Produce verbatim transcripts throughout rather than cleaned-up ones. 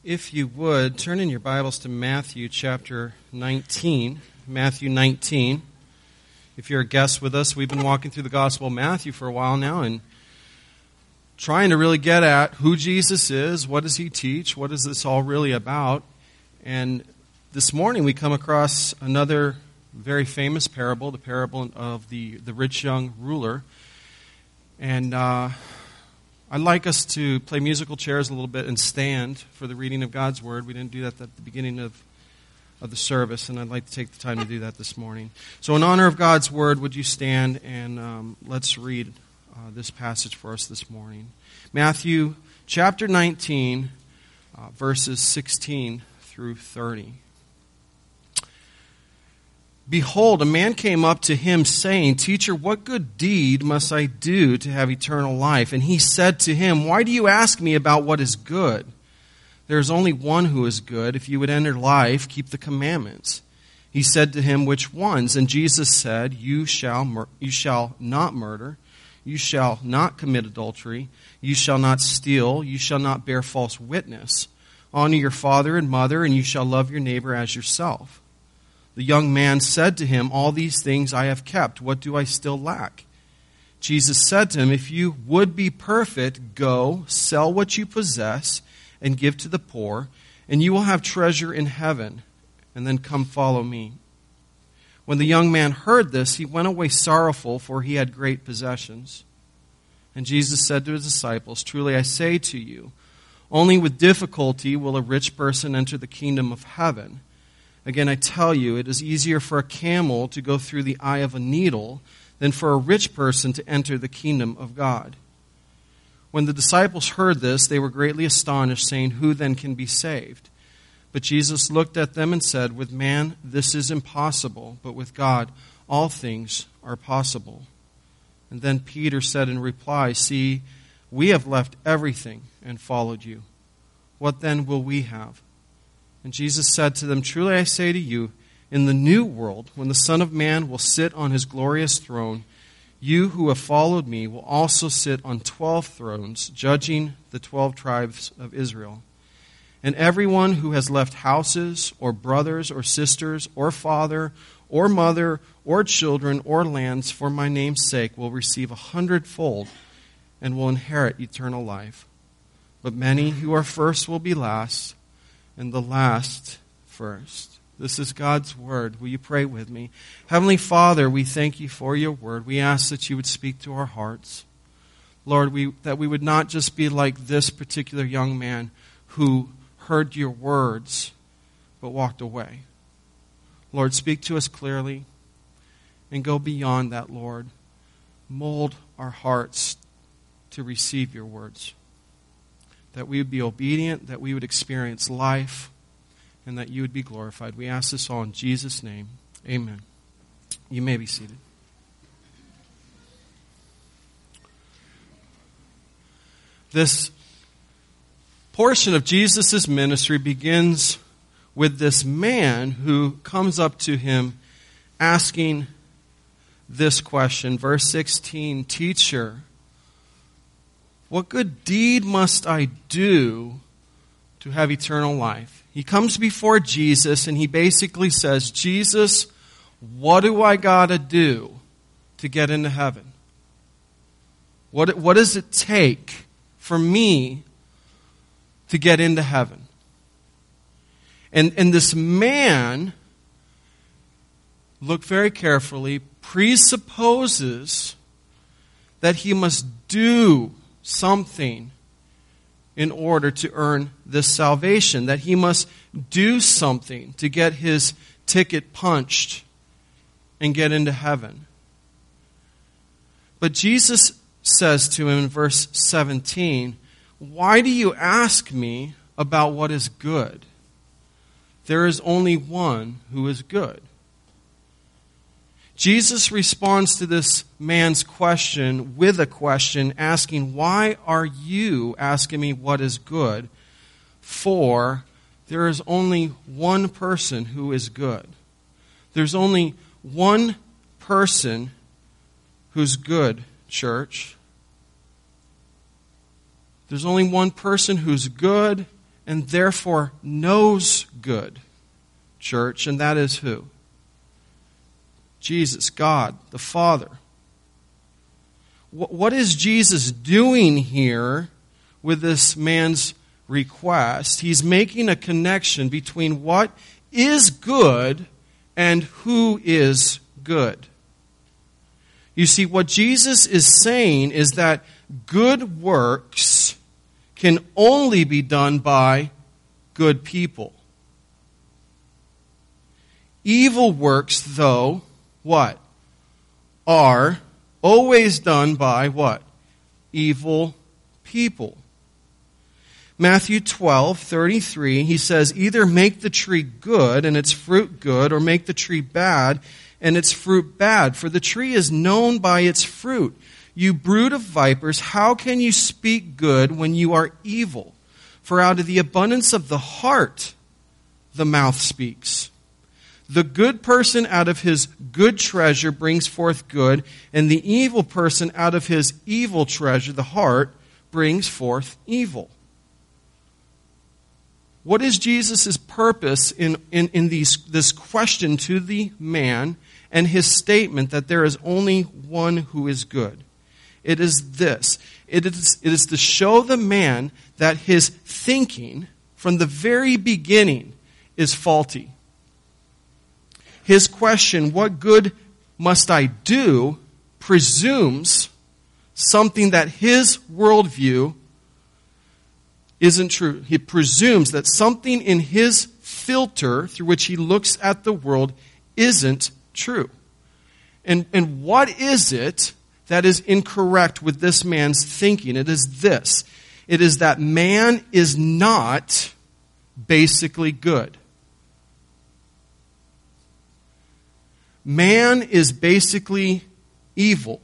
If you would, turn in your Bibles to Matthew chapter nineteen. Matthew nineteen. If you're a guest with us, we've been walking through the Gospel of Matthew for a while now and trying to really get at who Jesus is, what does he teach, what is this all really about. And this morning we come across another very famous parable, the parable of the, the rich young ruler. And uh, I'd like us to play musical chairs a little bit and stand for the reading of God's Word. We didn't do that at the beginning of, of the service, and I'd like to take the time to do that this morning. So in honor of God's Word, would you stand and um, let's read uh, this passage for us this morning. Matthew chapter nineteen, uh, verses sixteen through thirty. Behold, a man came up to him, saying, Teacher, what good deed must I do to have eternal life? And he said to him, Why do you ask me about what is good? There is only one who is good. If you would enter life, keep the commandments. He said to him, Which ones? And Jesus said, You shall mur- you shall not murder. You shall not commit adultery. You shall not steal. You shall not bear false witness. Honor your father and mother, and you shall love your neighbor as yourself. The young man said to him, All these things I have kept. What do I still lack? Jesus said to him, If you would be perfect, go, sell what you possess, and give to the poor, and you will have treasure in heaven. And then come follow me. When the young man heard this, he went away sorrowful, for he had great possessions. And Jesus said to his disciples, Truly I say to you, only with difficulty will a rich person enter the kingdom of heaven. Again, I tell you, it is easier for a camel to go through the eye of a needle than for a rich person to enter the kingdom of God. When the disciples heard this, they were greatly astonished, saying, Who then can be saved? But Jesus looked at them and said, With man this is impossible, but with God all things are possible. And then Peter said in reply, See, we have left everything and followed you. What then will we have? And Jesus said to them, Truly I say to you, in the new world, when the Son of Man will sit on his glorious throne, you who have followed me will also sit on twelve thrones, judging the twelve tribes of Israel. And everyone who has left houses, or brothers, or sisters, or father, or mother, or children, or lands for my name's sake will receive a hundredfold and will inherit eternal life. But many who are first will be last, and the last first. This is God's word. Will you pray with me? Heavenly Father, we thank you for your word. We ask that you would speak to our hearts. Lord, we, that we would not just be like this particular young man who heard your words but walked away. Lord, speak to us clearly and go beyond that, Lord. Mold our hearts to receive your words. That we would be obedient, that we would experience life, and that you would be glorified. We ask this all in Jesus' name. Amen. You may be seated. This portion of Jesus' ministry begins with this man who comes up to him asking this question. Verse sixteen, Teacher, what good deed must I do to have eternal life? He comes before Jesus and he basically says, Jesus, what do I got to do to get into heaven? What, what does it take for me to get into heaven? And, and this man, look very carefully, presupposes that he must do something in order to earn this salvation, that he must do something to get his ticket punched and get into heaven. But Jesus says to him in verse seventeen, Why do you ask me about what is good? There is only one who is good. Jesus responds to this man's question with a question, asking, Why are you asking me what is good? For there is only one person who is good. There's only one person who's good, church. There's only one person who's good and therefore knows good, church, and that is who? Jesus, God, the Father. What is Jesus doing here with this man's request? He's making a connection between what is good and who is good. You see, what Jesus is saying is that good works can only be done by good people. Evil works, though, what? Are always done by what? Evil people. Matthew twelve thirty-three, he says, either make the tree good and its fruit good, or make the tree bad and its fruit bad. For the tree is known by its fruit. You brood of vipers, how can you speak good when you are evil? For out of the abundance of the heart, the mouth speaks. The good person out of his good treasure brings forth good, and the evil person out of his evil treasure, the heart, brings forth evil. What is Jesus' purpose in, in, in these, this question to the man and his statement that there is only one who is good? It is this. It is, it is to show the man that his thinking from the very beginning is faulty. His question, what good must I do, presumes something that his worldview isn't true. He presumes that something in his filter through which he looks at the world isn't true. And, and what is it that is incorrect with this man's thinking? It is this. It is that man is not basically good. Man is basically evil.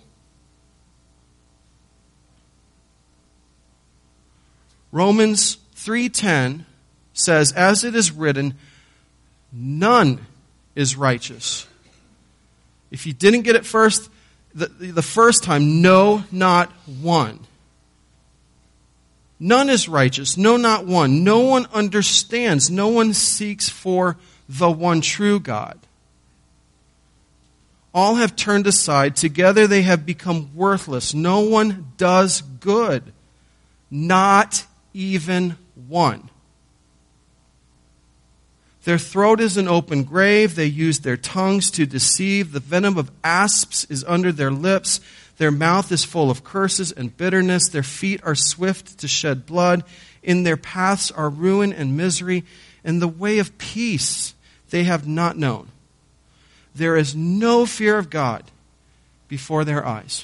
Romans three ten says, as it is written, none is righteous. If you didn't get it first, the, the first time, no, not one. None is righteous, no, not one. No one understands, no one seeks for the one true God. All have turned aside. Together they have become worthless. No one does good. Not even one. Their throat is an open grave. They use their tongues to deceive. The venom of asps is under their lips. Their mouth is full of curses and bitterness. Their feet are swift to shed blood. In their paths are ruin and misery. And the way of peace they have not known. There is no fear of God before their eyes.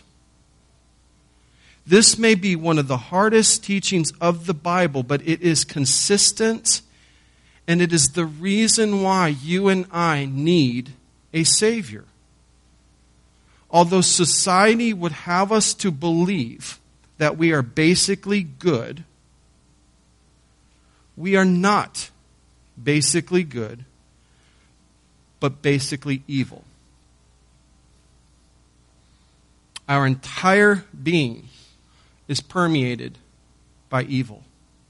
This may be one of the hardest teachings of the Bible, but it is consistent, and it is the reason why you and I need a Savior. Although society would have us to believe that we are basically good, we are not basically good, but basically evil. Our entire being is permeated by evil.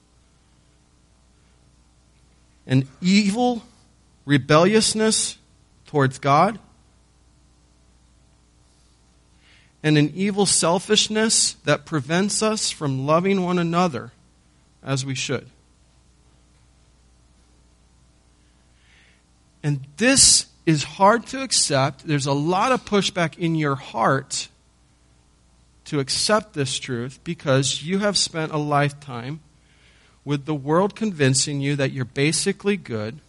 An evil rebelliousness towards God, and an evil selfishness that prevents us from loving one another as we should. And this is hard to accept. There's a lot of pushback in your heart to accept this truth because you have spent a lifetime with the world convincing you that you're basically good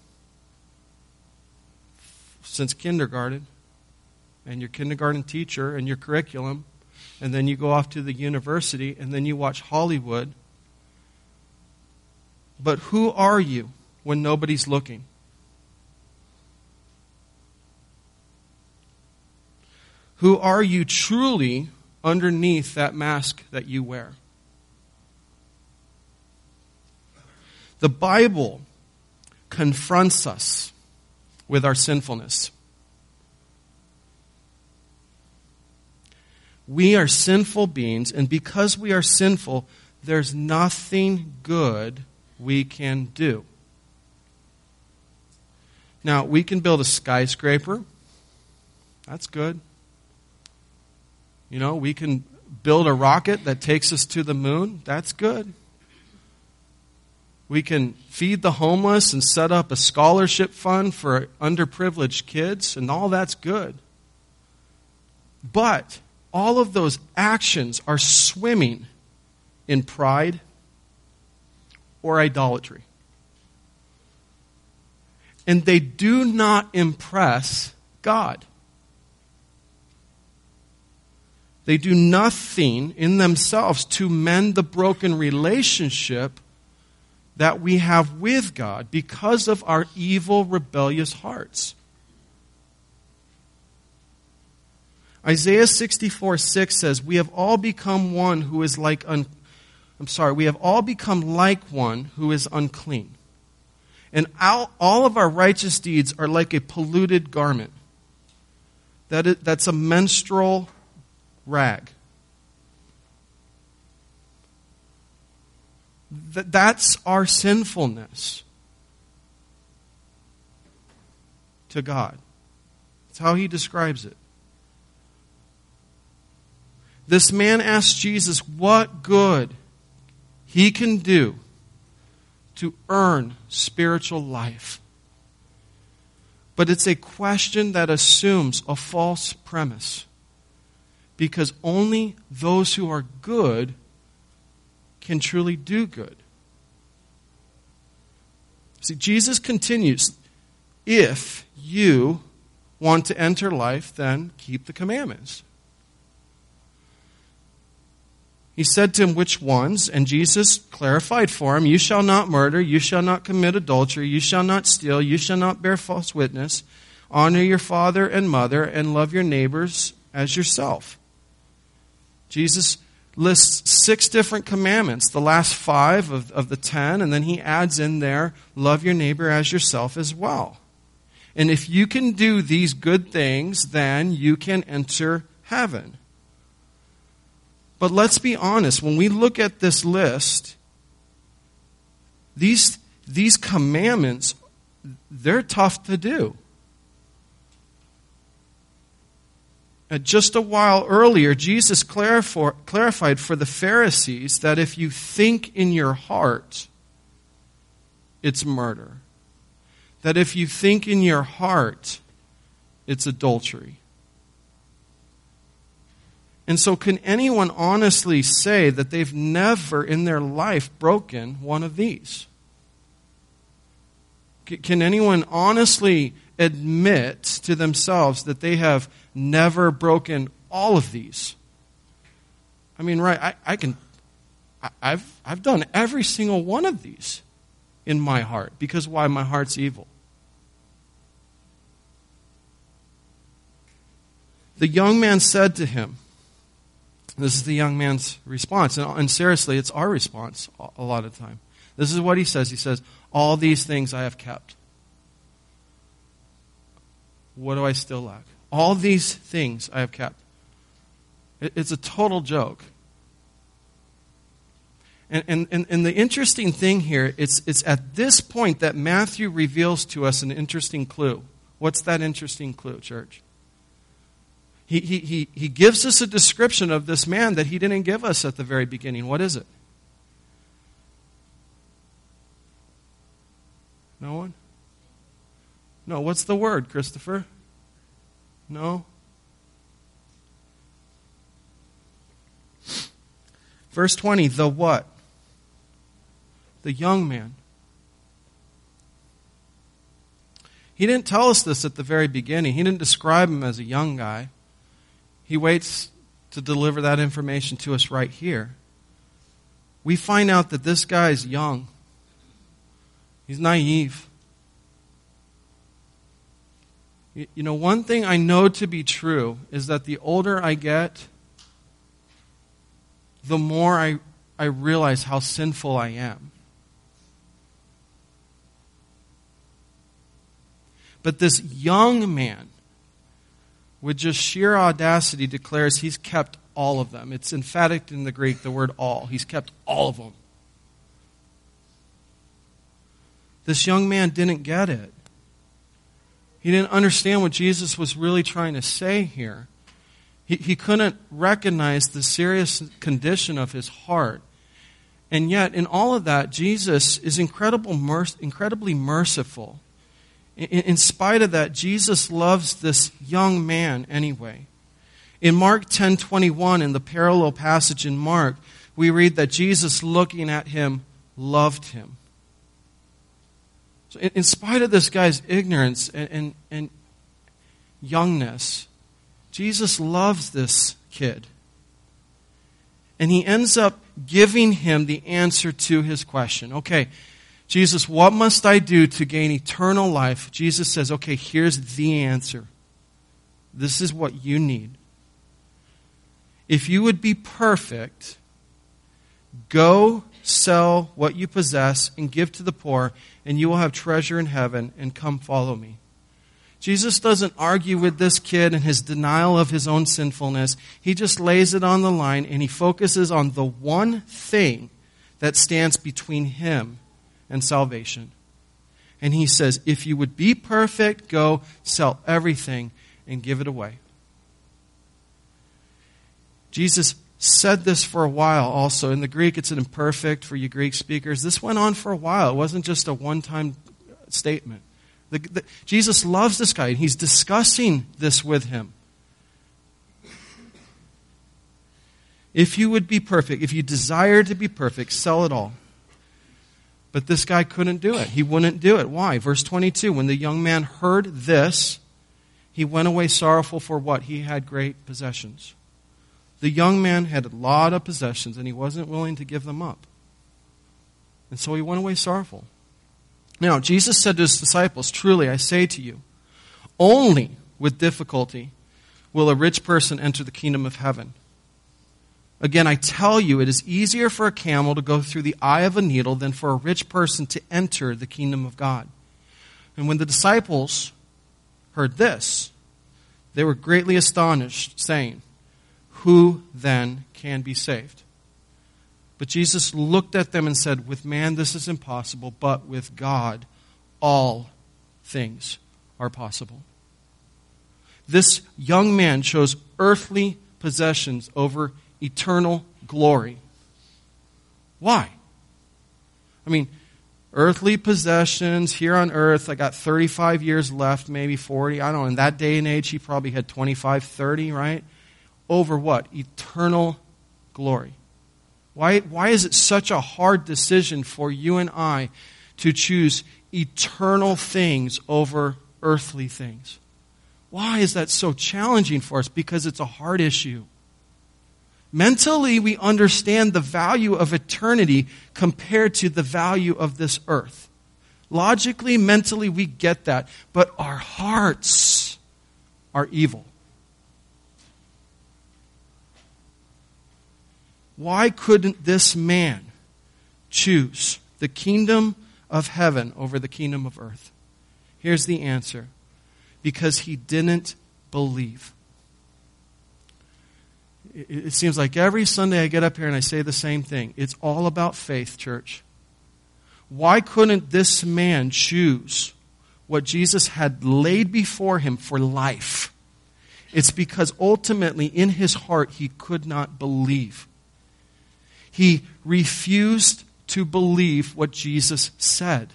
since kindergarten, and your kindergarten teacher and your curriculum, and then you go off to the university, and then you watch Hollywood. But who are you when nobody's looking? Who are you truly underneath that mask that you wear? The Bible confronts us with our sinfulness. We are sinful beings, and because we are sinful, there's nothing good we can do. Now, we can build a skyscraper. That's good. You know, we can build a rocket that takes us to the moon. That's good. We can feed the homeless and set up a scholarship fund for underprivileged kids, and all that's good. But all of those actions are swimming in pride or idolatry. And they do not impress God. They do nothing in themselves to mend the broken relationship that we have with God because of our evil, rebellious hearts. Isaiah sixty-four six says, "We have all become one who is like un- I'm sorry, we have all become like one who is unclean. And all, all of our righteous deeds are like a polluted garment." That is, that's a menstrual rag. That, that's our sinfulness to God. That's how he describes it. This man asked Jesus what good he can do to earn spiritual life. But it's a question that assumes a false premise, because only those who are good can truly do good. See, Jesus continues, if you want to enter life, then keep the commandments. He said to him, which ones? And Jesus clarified for him, you shall not murder, you shall not commit adultery, you shall not steal, you shall not bear false witness, honor your father and mother, and love your neighbors as yourself. Jesus lists six different commandments, the last five of, of the ten, and then he adds in there, love your neighbor as yourself as well. And if you can do these good things, then you can enter heaven. But let's be honest, when we look at this list, these, these commandments, they're tough to do. Uh, just a while earlier, Jesus clarif- clarified for the Pharisees that if you think in your heart, it's murder. That if you think in your heart, it's adultery. And so can anyone honestly say that they've never in their life broken one of these? Can anyone honestly admit to themselves that they have never broken all of these? I mean, right, I, I can, I, I've, I've done every single one of these in my heart. Because why? My heart's evil. The young man said to him, this is the young man's response. And, and seriously, it's our response a lot of the time. This is what he says. He says, all these things I have kept. What do I still lack? All these things I have kept. It, it's a total joke. And, and, and, and the interesting thing here, it's, it's at this point that Matthew reveals to us an interesting clue. What's that interesting clue, church? He, he, he, he gives us a description of this man that he didn't give us at the very beginning. What is it? No one? No, what's the word, Christopher? No? Verse twenty, the what? The young man. He didn't tell us this at the very beginning. He didn't describe him as a young guy. He waits to deliver that information to us right here. We find out that this guy is young. He's naive. You know, one thing I know to be true is that the older I get, the more I, I realize how sinful I am. But this young man, with just sheer audacity, declares he's kept all of them. It's emphatic in the Greek, the word all. He's kept all of them. This young man didn't get it. He didn't understand what Jesus was really trying to say here. He, he couldn't recognize the serious condition of his heart. And yet, in all of that, Jesus is incredible, merc- incredibly merciful. In, in spite of that, Jesus loves this young man anyway. In Mark ten twenty-one, in the parallel passage in Mark, we read that Jesus, looking at him, loved him. So in, in spite of this guy's ignorance and, and, and youngness, Jesus loves this kid. And he ends up giving him the answer to his question. Okay, Jesus, what must I do to gain eternal life? Jesus says, okay, here's the answer. This is what you need. If you would be perfect, go sell what you possess and give to the poor, and you will have treasure in heaven, and come follow me. Jesus doesn't argue with this kid and his denial of his own sinfulness. He just lays it on the line, and he focuses on the one thing that stands between him and salvation. And he says, if you would be perfect, go sell everything and give it away. Jesus said this for a while also. In the Greek, it's an imperfect for you Greek speakers. This went on for a while. It wasn't just a one-time statement. The, the, Jesus loves this guy, and he's discussing this with him. If you would be perfect, if you desire to be perfect, sell it all. But this guy couldn't do it. He wouldn't do it. Why? Verse twenty-two, when the young man heard this, he went away sorrowful for what? He had great possessions. The young man had a lot of possessions, and he wasn't willing to give them up. And so he went away sorrowful. Now, Jesus said to his disciples, truly, I say to you, only with difficulty will a rich person enter the kingdom of heaven. Again, I tell you, it is easier for a camel to go through the eye of a needle than for a rich person to enter the kingdom of God. And when the disciples heard this, they were greatly astonished, saying, who then can be saved? But Jesus looked at them and said, with man this is impossible, but with God all things are possible. This young man chose earthly possessions over eternal glory. Why? I mean, earthly possessions here on earth, I got thirty-five years left, maybe forty. I don't know. In that day and age, he probably had twenty-five, thirty, right? Over what? Eternal glory. Why, why is it such a hard decision for you and I to choose eternal things over earthly things? Why is that so challenging for us? Because it's a hard issue. Mentally, we understand the value of eternity compared to the value of this earth. Logically, mentally, we get that. But our hearts are evil. Why couldn't this man choose the kingdom of heaven over the kingdom of earth? Here's the answer. Because he didn't believe. It seems like every Sunday I get up here and I say the same thing. It's all about faith, church. Why couldn't this man choose what Jesus had laid before him for life? It's because ultimately in his heart he could not believe. He refused to believe what Jesus said.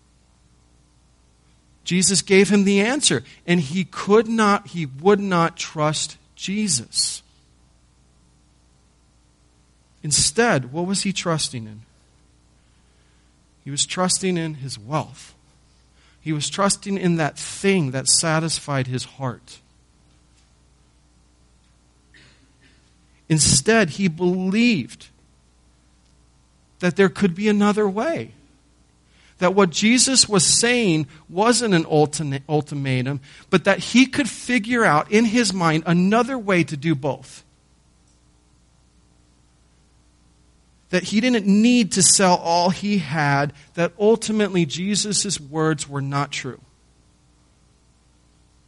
Jesus gave him the answer, and he could not, he would not trust Jesus. Instead, what was he trusting in? He was trusting in his wealth. He was trusting in that thing that satisfied his heart. Instead, he believed that there could be another way. That what Jesus was saying wasn't an ultimatum, but that he could figure out in his mind another way to do both. That he didn't need to sell all he had, that ultimately Jesus' words were not true.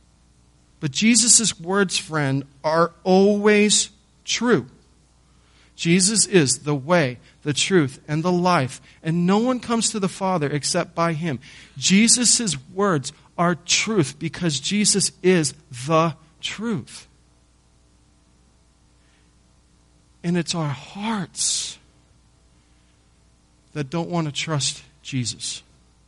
But Jesus' words, friend, are always true. Jesus is the way, the truth, and the life, and no one comes to the Father except by him. Jesus' words are truth because Jesus is the truth. And it's our hearts that don't want to trust Jesus.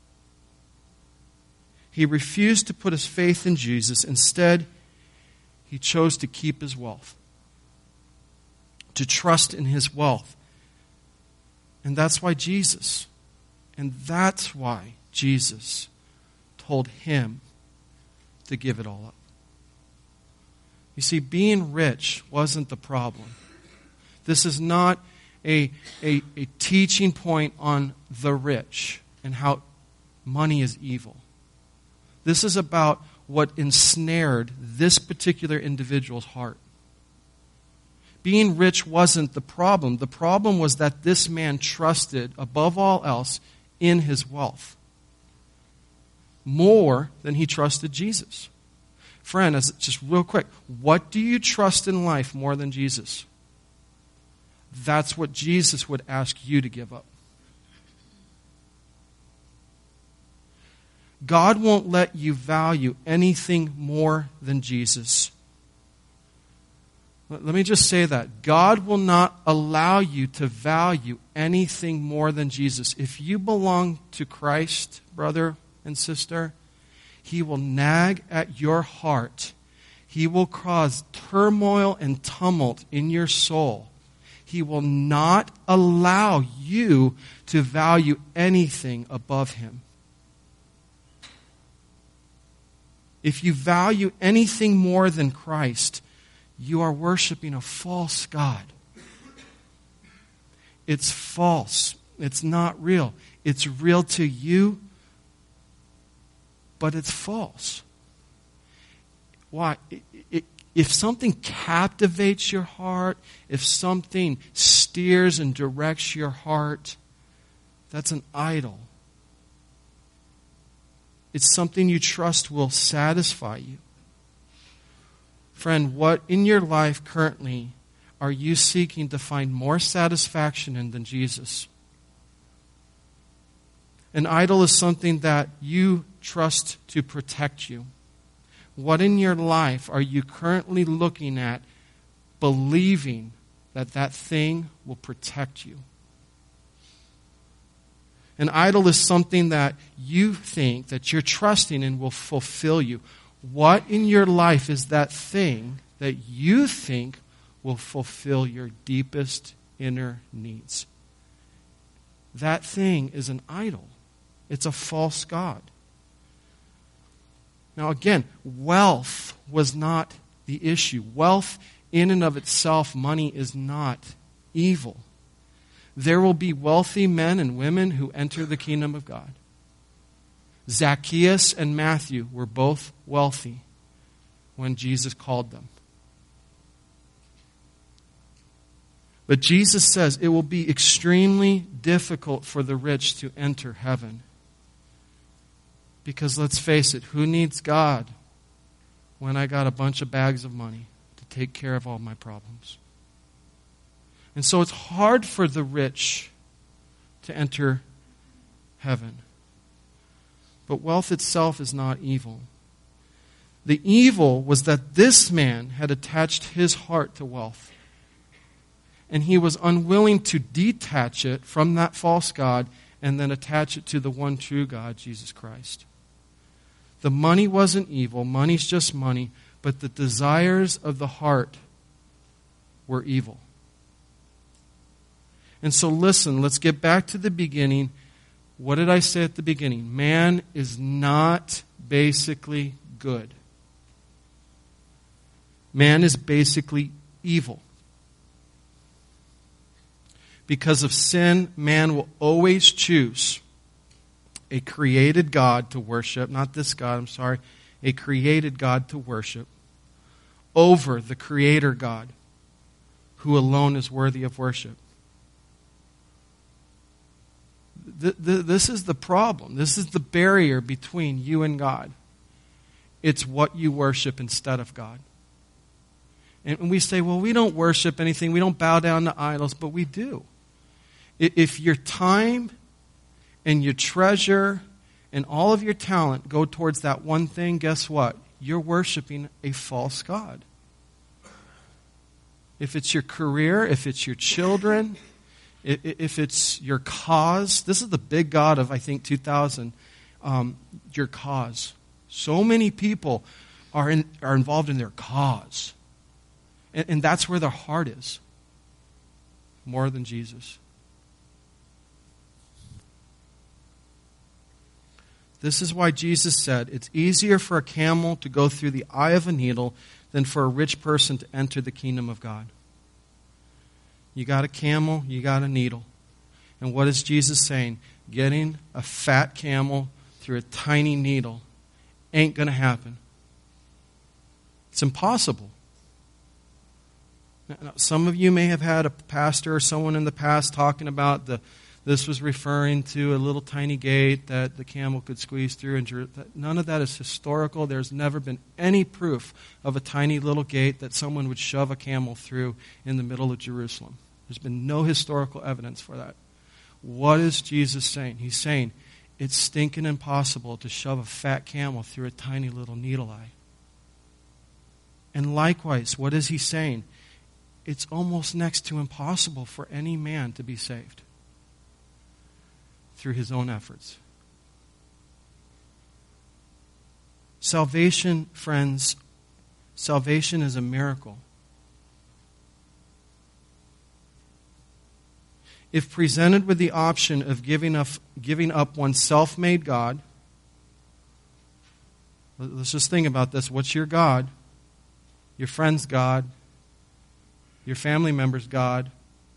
He refused to put his faith in Jesus. Instead, he chose to keep his wealth, to trust in his wealth. And that's why Jesus, and that's why Jesus told him to give it all up. You see, being rich wasn't the problem. This is not a, a, a teaching point on the rich and how money is evil. This is about what ensnared this particular individual's heart. Being rich wasn't the problem. The problem was that this man trusted, above all else, in his wealth more than he trusted Jesus. Friend, as just real quick, what do you trust in life more than Jesus? That's what Jesus would ask you to give up. God won't let you value anything more than Jesus. Let me just say that. God will not allow you to value anything more than Jesus. If you belong to Christ, brother and sister, he will nag at your heart. He will cause turmoil and tumult in your soul. He will not allow you to value anything above him. If you value anything more than Christ, you are worshiping a false God. It's false. It's not real. It's real to you, but it's false. Why? It, it, if something captivates your heart, if something steers and directs your heart, that's an idol. It's something you trust will satisfy you. Friend, what in your life currently are you seeking to find more satisfaction in than Jesus? An idol is something that you trust to protect you. What in your life are you currently looking at, believing that that thing will protect you? An idol is something that you think that you're trusting in will fulfill you. What in your life is that thing that you think will fulfill your deepest inner needs? That thing is an idol. It's a false god. Now again, wealth was not the issue. Wealth in and of itself, money is not evil. There will be wealthy men and women who enter the kingdom of God. Zacchaeus and Matthew were both wealthy when Jesus called them. But Jesus says it will be extremely difficult for the rich to enter heaven. Because let's face it, who needs God when I got a bunch of bags of money to take care of all my problems? And so it's hard for the rich to enter heaven. But wealth itself is not evil. The evil was that this man had attached his heart to wealth. And he was unwilling to detach it from that false god and then attach it to the one true God, Jesus Christ. The money wasn't evil. Money's just money. But the desires of the heart were evil. And so listen, let's get back to the beginning. What did I say at the beginning? Man is not basically good. Man is basically evil. Because of sin, man will always choose a created God to worship, not this God, I'm sorry, a created God to worship, over the Creator God, who alone is worthy of worship. This is the problem. This is the barrier between you and God. It's what you worship instead of God. And we say, well, we don't worship anything. We don't bow down to idols, but we do. If your time and your treasure and all of your talent go towards that one thing, guess what? You're worshiping a false god. If it's your career, if it's your children, if it's your cause, this is the big god of, I think, two thousand, um, your cause. So many people are in, are involved in their cause. And, and that's where their heart is. More than Jesus. This is why Jesus said, it's easier for a camel to go through the eye of a needle than for a rich person to enter the kingdom of God. You got a camel, you got a needle. And what is Jesus saying? Getting a fat camel through a tiny needle ain't going to happen. It's impossible. Now, some of you may have had a pastor or someone in the past talking about the this was referring to a little tiny gate that the camel could squeeze through. And none of that is historical. There's never been any proof of a tiny little gate that someone would shove a camel through in the middle of Jerusalem. There's been no historical evidence for that. What is Jesus saying? He's saying it's stinking impossible to shove a fat camel through a tiny little needle eye. And likewise, what is he saying? It's almost next to impossible for any man to be saved through his own efforts. Salvation, friends, salvation is a miracle. If presented with the option of giving up, giving up one's self-made God, let's just think about this. What's your God? Your friend's God? Your family member's God?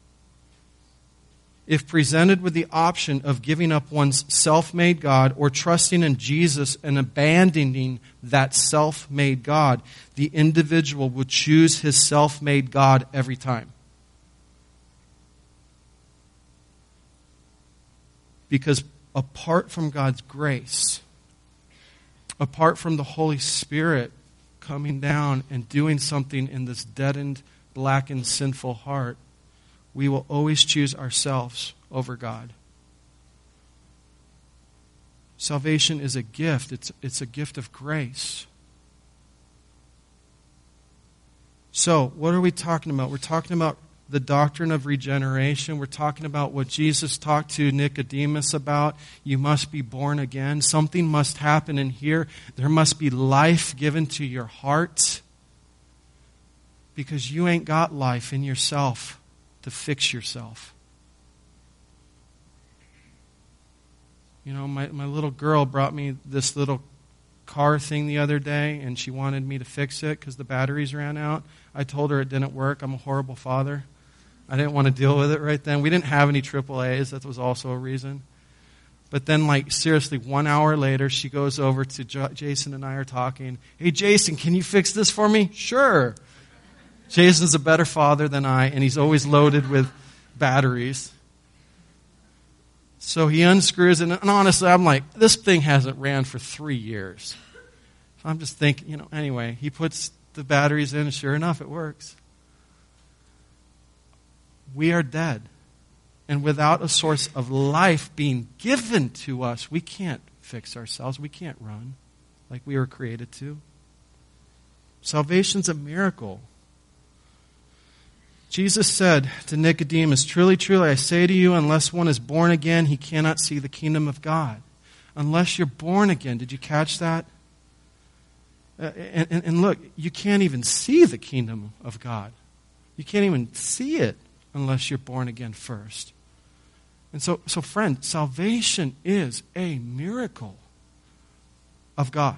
If presented with the option of giving up one's self-made God or trusting in Jesus and abandoning that self-made God, the individual will choose his self-made God every time. Because apart from God's grace, apart from the Holy Spirit coming down and doing something in this deadened, blackened, sinful heart, we will always choose ourselves over God. Salvation is a gift. It's, it's a gift of grace. So, what are we talking about? We're talking about the doctrine of regeneration. We're talking about what Jesus talked to Nicodemus about. You must be born again. Something must happen in here. There must be life given to your heart. Because you ain't got life in yourself to fix yourself. You know, my, my little girl brought me this little car thing the other day, and she wanted me to fix it because the batteries ran out. I told her it didn't work. I'm a horrible father. I didn't want to deal with it right then. We didn't have any triple A's. That was also a reason. But then, like, seriously, one hour later, she goes over to J- Jason and I are talking. Hey, Jason, can you fix this for me? Sure. Jason's a better father than I, and he's always loaded with batteries. So he unscrews it, and honestly, I'm like, this thing hasn't ran for three years. So I'm just thinking, you know, anyway, he puts the batteries in, and sure enough, it works. We are dead. And without a source of life being given to us, we can't fix ourselves. We can't run like we were created to. Salvation's a miracle. Jesus said to Nicodemus, truly, truly, I say to you, unless one is born again, he cannot see the kingdom of God. Unless you're born again. Did you catch that? Uh, and, and, and look, you can't even see the kingdom of God. You can't even see it unless you're born again first. And so, so friend, salvation is a miracle of God.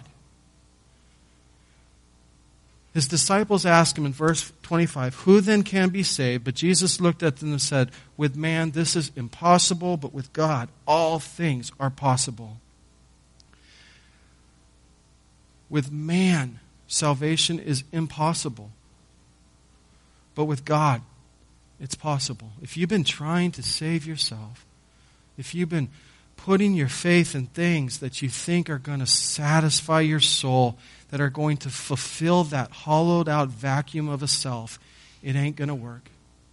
His disciples asked him in verse twenty-five, who then can be saved? But Jesus looked at them and said, with man this is impossible, but with God all things are possible. With man, salvation is impossible. But with God, it's possible. If you've been trying to save yourself, if you've been putting your faith in things that you think are going to satisfy your soul, that are going to fulfill that hollowed out vacuum of a self, it ain't going to work.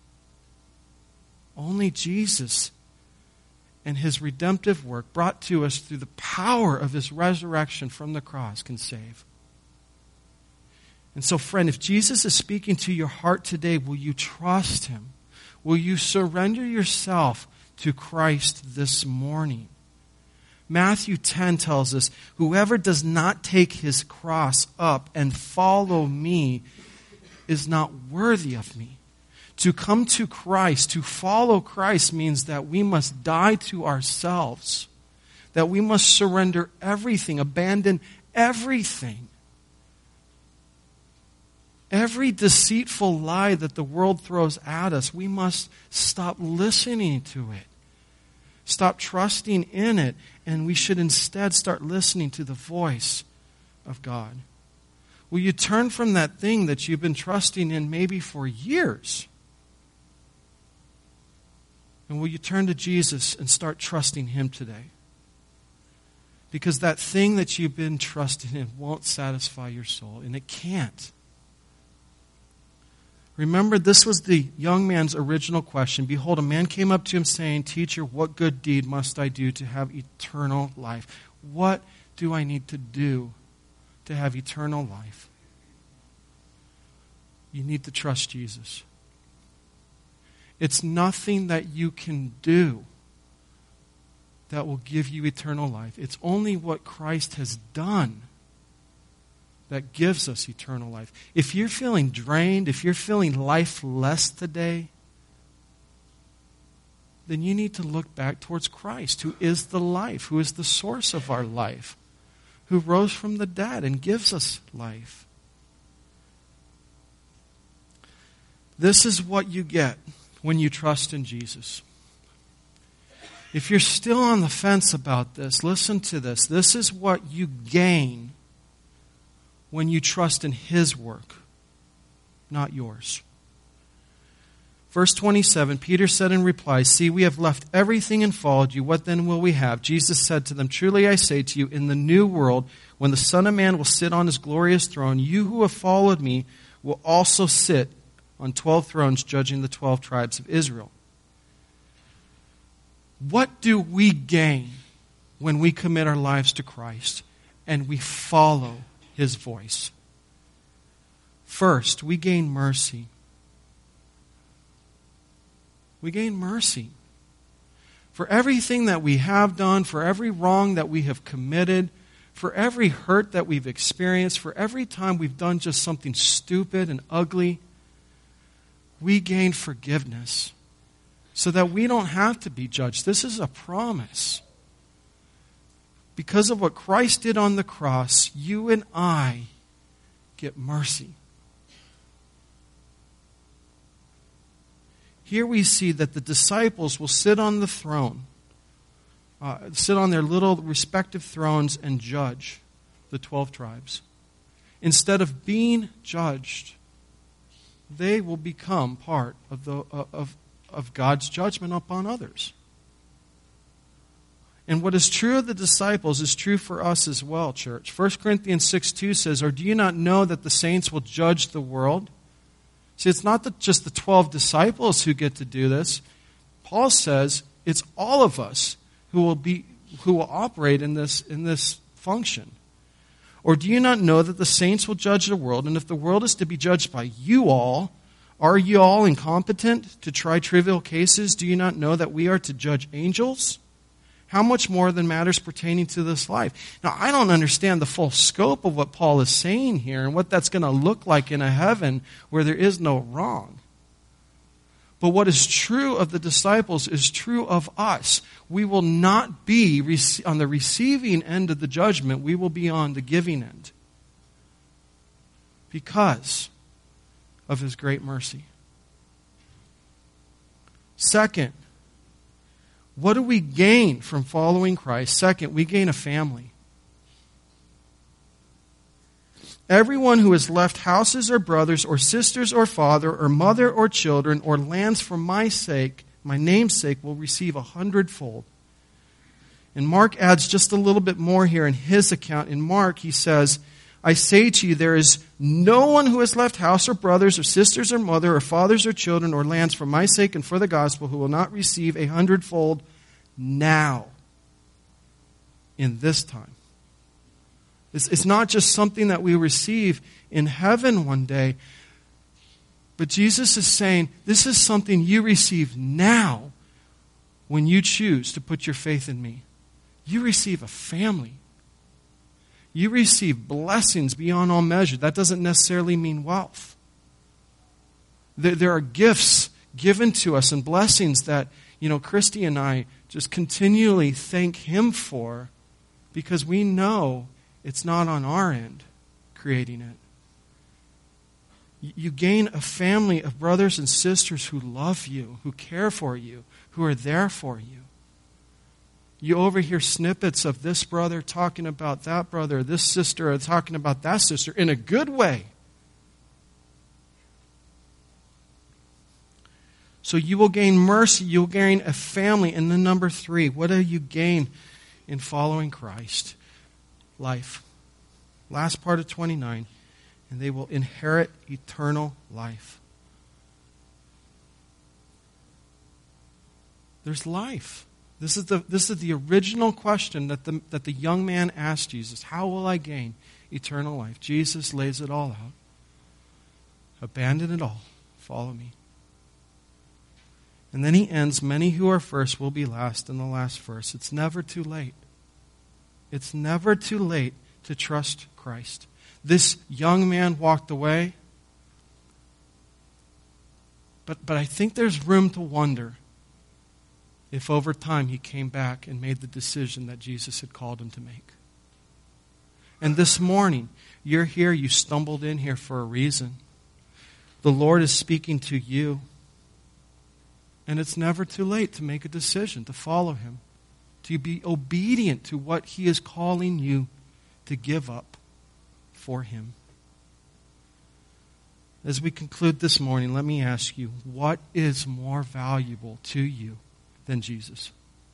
Only Jesus and his redemptive work brought to us through the power of his resurrection from the cross can save. And so, friend, if Jesus is speaking to your heart today, will you trust him? Will you surrender yourself to Christ this morning? Matthew ten tells us, whoever does not take his cross up and follow me is not worthy of me. To come to Christ, to follow Christ, means that we must die to ourselves, that we must surrender everything, abandon everything. Every deceitful lie that the world throws at us, we must stop listening to it. Stop trusting in it, and we should instead start listening to the voice of God. Will you turn from that thing that you've been trusting in maybe for years? And will you turn to Jesus and start trusting him today? Because that thing that you've been trusting in won't satisfy your soul, and it can't. Remember, this was the young man's original question. Behold, a man came up to him saying, Teacher, what good deed must I do to have eternal life? What do I need to do to have eternal life? You need to trust Jesus. It's nothing that you can do that will give you eternal life. It's only what Christ has done that gives us eternal life. If you're feeling drained, if you're feeling lifeless today, then you need to look back towards Christ, who is the life, who is the source of our life, who rose from the dead and gives us life. This is what you get when you trust in Jesus. If you're still on the fence about this, listen to this. This is what you gain when you trust in his work, not yours. Verse twenty-seven, Peter said in reply, See, we have left everything and followed you. What then will we have? Jesus said to them, Truly I say to you, in the new world, when the Son of Man will sit on his glorious throne, you who have followed me will also sit on twelve thrones, judging the twelve tribes of Israel. What do we gain when we commit our lives to Christ and we follow his voice? First, we gain mercy. We gain mercy. For everything that we have done, for every wrong that we have committed, for every hurt that we've experienced, for every time we've done just something stupid and ugly, we gain forgiveness so that we don't have to be judged. This is a promise. Because of what Christ did on the cross, you and I get mercy. Here we see that the disciples will sit on the throne, uh, sit on their little respective thrones and judge the twelve tribes. Instead of being judged, they will become part of the of, of God's judgment upon others. And what is true of the disciples is true for us as well, church. First Corinthians six two says, Or do you not know that the saints will judge the world? See, it's not the, just the twelve disciples who get to do this. Paul says it's all of us who will be who will operate in this in this function. Or do you not know that the saints will judge the world? And if the world is to be judged by you all, are you all incompetent to try trivial cases? Do you not know that we are to judge angels? How much more than matters pertaining to this life? Now, I don't understand the full scope of what Paul is saying here and what that's going to look like in a heaven where there is no wrong. But what is true of the disciples is true of us. We will not be on the receiving end of the judgment. We will be on the giving end because of his great mercy. Second, what do we gain from following Christ? Second, we gain a family. Everyone who has left houses or brothers or sisters or father or mother or children or lands for my sake, my name's sake, will receive a hundredfold And Mark adds just a little bit more here in his account. In Mark, he says, I say to you, there is no one who has left house or brothers or sisters or mother or fathers or children or lands for my sake and for the gospel who will not receive a hundredfold now, in this time. It's, it's not just something that we receive in heaven one day, but Jesus is saying this is something you receive now when you choose to put your faith in me. You receive a family. You receive blessings beyond all measure. That doesn't necessarily mean wealth. There, there are gifts given to us and blessings that, you know, Christy and I just continually thank Him for because we know it's not on our end creating it. You gain a family of brothers and sisters who love you, who care for you, who are there for you. You overhear snippets of this brother talking about that brother, this sister talking about that sister in a good way. So you will gain mercy, you'll gain a family. And then number three, what do you gain in following Christ? Life. Last part of twenty-nine. And they will inherit eternal life. There's life. This is the, this is the original question that the, that the young man asked Jesus. How will I gain eternal life? Jesus lays it all out. Abandon it all. Follow me. And then he ends, many who are first will be last in the last verse. It's never too late. It's never too late to trust Christ. This young man walked away. But, but I think there's room to wonder if over time he came back and made the decision that Jesus had called him to make. And this morning, you're here, you stumbled in here for a reason. The Lord is speaking to you. And it's never too late to make a decision, to follow Him, to be obedient to what He is calling you to give up for Him. As we conclude this morning, let me ask you, what is more valuable to you than Jesus?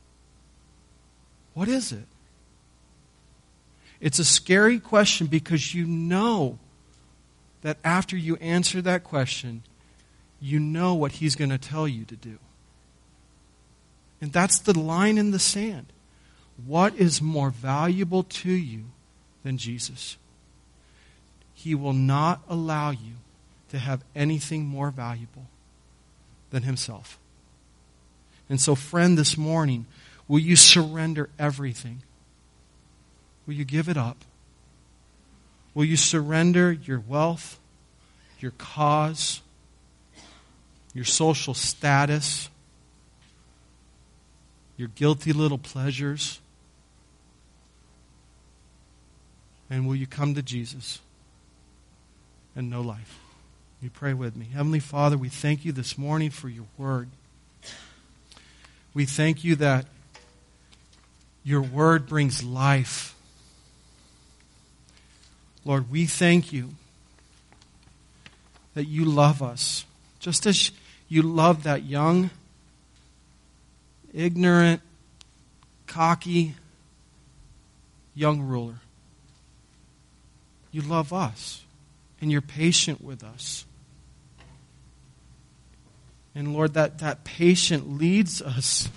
What is it? It's a scary question because you know that after you answer that question, you know what He's going to tell you to do. And that's the line in the sand. What is more valuable to you than Jesus? He will not allow you to have anything more valuable than Himself. And so, friend, this morning, will you surrender everything? Will you give it up? Will you surrender your wealth, your cause, your social status, your guilty little pleasures? And will you come to Jesus and know life? You pray with me. Heavenly Father, we thank You this morning for Your word. We thank You that Your word brings life. Lord, we thank You that You love us. Just as You loved that young, ignorant, cocky, young ruler. You love us. And You're patient with us. And Lord, that, that patient leads us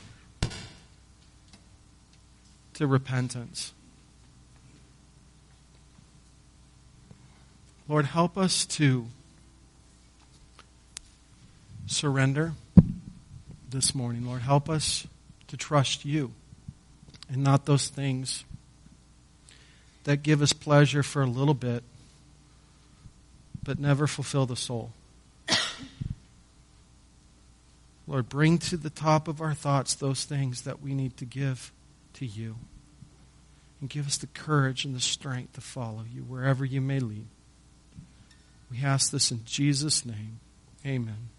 to repentance. Lord, help us to surrender this morning. Lord, help us to trust You and not those things that give us pleasure for a little bit but never fulfill the soul. Lord, bring to the top of our thoughts those things that we need to give to You. And give us the courage and the strength to follow You wherever You may lead. We ask this in Jesus' name. Amen.